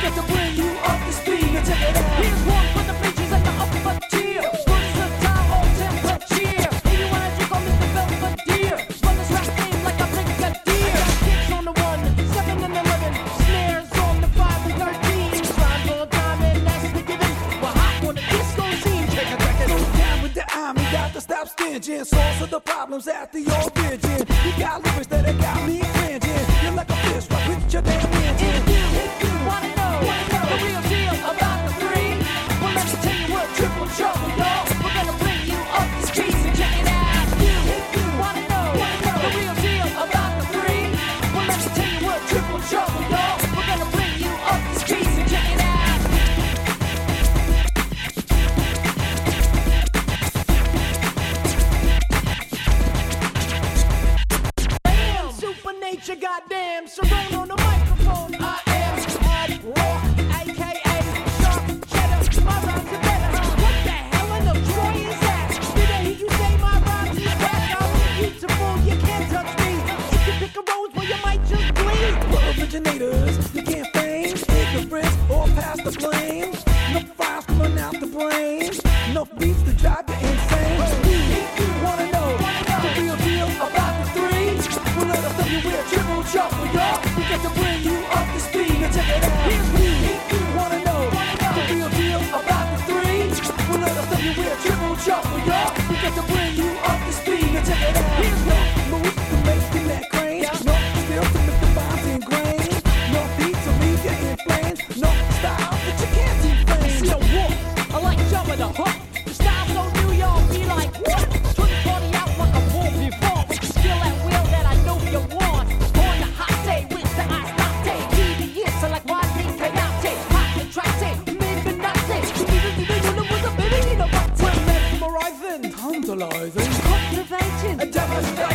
got to bring you up to speed. Now check it out. Here's one for the bitches and the upper tier. Versatile, all temperature. If you wanna drink on Mr. Belvedere, run this rap game like a brigadier. I got kicks on the 1, 7 and 11, snares on the 5 and 13. Rhymes on time and that's the given. We're hot on the disco scene. Check it. Go down with the army, got to stop stinging. Source of the problems at the origin. You got lyrics that have got me cringing. You're like a fish right with your damn engine. If you wanna know the real deal about the 3, well let me tell you what triple trouble, y'all. We're gonna bring you up the streets and check it out. If you wanna know the real deal about the 3, well let me tell you what triple trouble, y'all. We're gonna bring you up the streets and check it out. Nature, goddamn, Sharon on the microphone. I am Ad Rock, aka Sharp Cheddar. My rhymes are better. What the hell in the Troy is that? Did I hear you say my rhymes is back? I'm beautiful, you can't touch me. If you pick a rose, well you might just bleed. For originators, you can't feign ignorance or pass the blame. No files coming out the brain. No beats to drive you insane. If you wanna know the real deal about the 3, well let us tell you we're triple trouble, y'all. We got to bring you up to speed. Now check it out. If you wanna know the real deal about the 3, well let us tell you we're triple trouble, y'all. We got to bring you up to speed. Now check it out. Here's no moves to make you that crane. No still to make the vibes ingrained. No beat to leave you in flames. No style that you can't defame. See a wolf, I like Jabba the Hutt. The style so new, y'all be like, what? Turn the party out like a wolf before. With the skill and will that I know you want. On the hot day with the ice latte. TDS, I like Rodney Coyote. Hot contracted, maybe not it. We're mesmerizing, tantalizing, cultivating, and devastating.